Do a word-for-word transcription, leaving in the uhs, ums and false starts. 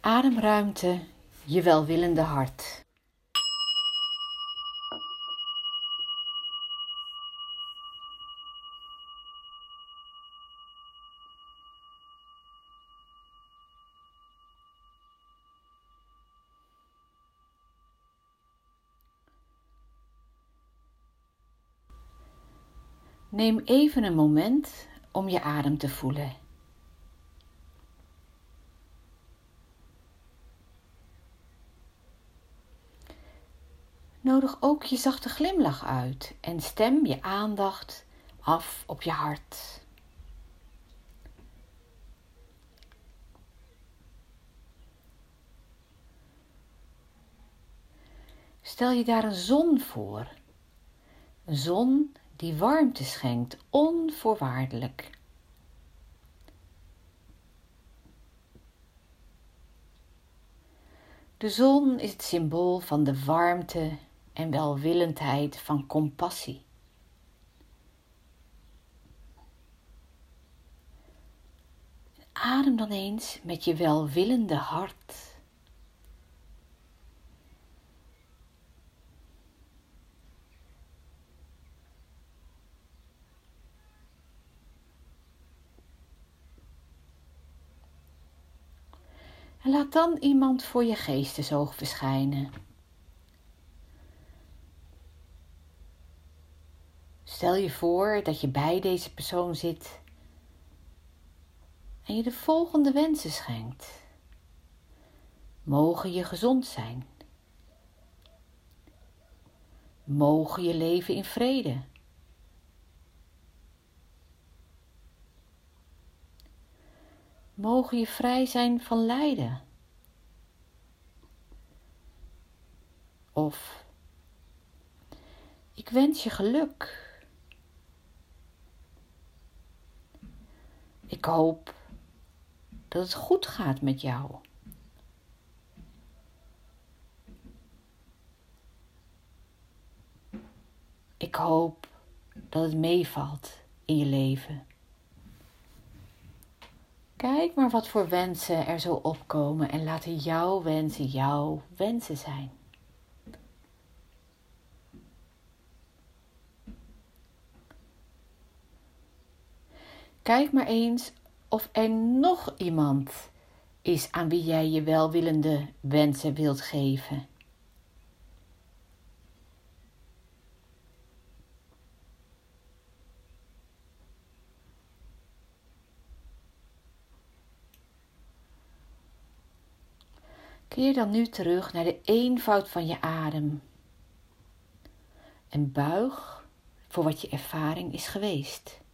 Ademruimte, je welwillende hart. Neem even een moment om je adem te voelen. Nodig ook je zachte glimlach uit en stem je aandacht af op je hart. Stel je daar een zon voor. Een zon die warmte schenkt, onvoorwaardelijk. De zon is het symbool van de warmte en welwillendheid van compassie. Adem dan eens met je welwillende hart. En laat dan iemand voor je geestesoog verschijnen. Stel je voor dat je bij deze persoon zit en je de volgende wensen schenkt. Mogen je gezond zijn. Mogen je leven in vrede. Mogen je vrij zijn van lijden. Of, ik wens je geluk. Ik hoop dat het goed gaat met jou. Ik hoop dat het meevalt in je leven. Kijk maar wat voor wensen er zo opkomen en laten jouw wensen jouw wensen zijn. Kijk maar eens of er nog iemand is aan wie jij je welwillende wensen wilt geven. Keer dan nu terug naar de eenvoud van je adem. En buig voor wat je ervaring is geweest.